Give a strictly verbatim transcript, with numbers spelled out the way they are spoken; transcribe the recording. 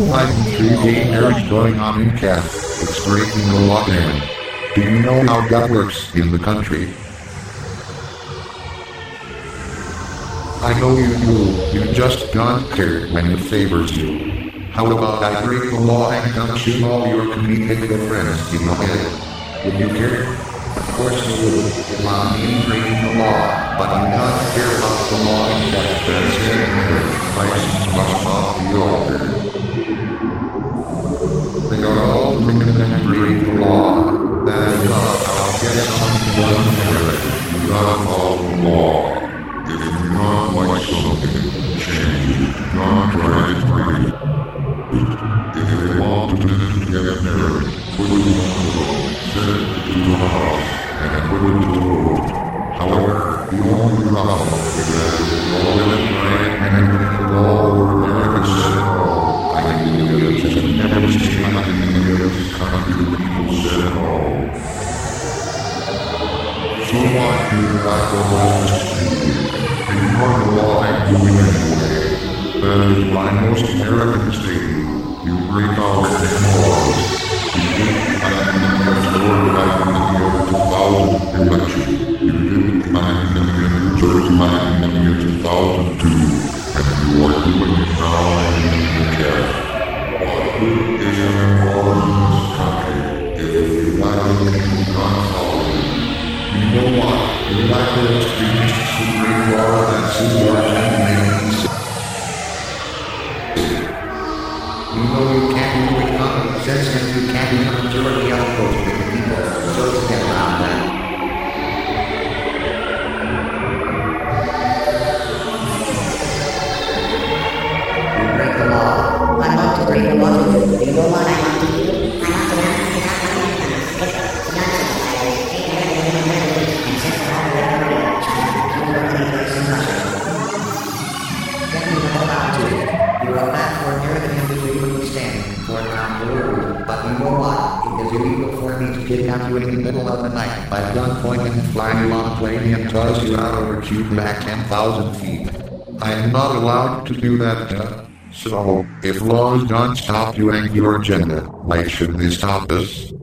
fighting three-day marriage going on in Cat. It's breaking the law there. Do you know how that works in the country? I know you do, you just don't care when it favors you. How about I break the law and don't shoot all your comedic friends in the head? Would you care? Of course you would, if I'm mean breaking the law, but you don't care about the law and that that's it, license must not be altered. They are all thinking that breaking the law. That is not how to get something done here. You gotta follow the law. If you not like something, change it. Not try to break it. If they want to get married, put it on the road, send it to the house, and put it to the road. However, the only problem is that it's all in right and the law or America said all. I mean, just never seen anything in this country that people said at all. So what do you got the law to speak? Ignore the law and do it anyway. That is why most Americans say you break our laws. You didn't absorb like two thousand election. You didn't like New Jersey like two thousand two. And you are doing it now in the cat. What good is there laws in this country if you like it and not follow it? You know what? You like to experience the supreme law that's in your hand. You know you can't do it common sense and you can't be a majority of votes with the people, so let's get around that. You break the law. I want to break the law too. You know what I want to do? I want to have to You're a man for American individually standing for around the world, but you know what? It is illegal for me to kidnap you in the middle of the night by gunpoint and fly you on a plane and toss you out over Cuba ten thousand feet. I am not allowed to do that, uh, so if laws don't stop you and your agenda, why should they stop us?